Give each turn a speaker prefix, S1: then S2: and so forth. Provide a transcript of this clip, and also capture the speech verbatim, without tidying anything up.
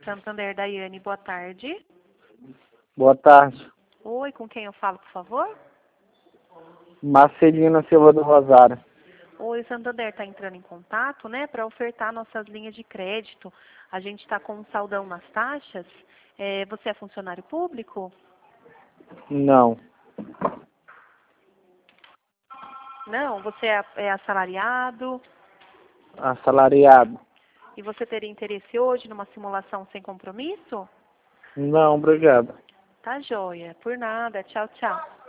S1: Santander, Daiane, boa tarde.
S2: Boa tarde.
S1: Oi, com quem eu falo, por favor?
S2: Marcelina Silva do Rosário.
S1: Oi, o Santander está entrando em contato, né, para ofertar nossas linhas de crédito. A gente está com um saldão nas taxas. É, você é funcionário público?
S2: Não.
S1: Não, você é, é assalariado?
S2: Assalariado.
S1: E você teria interesse hoje numa simulação sem compromisso?
S2: Não, obrigado.
S1: Tá joia. Por nada. Tchau, tchau.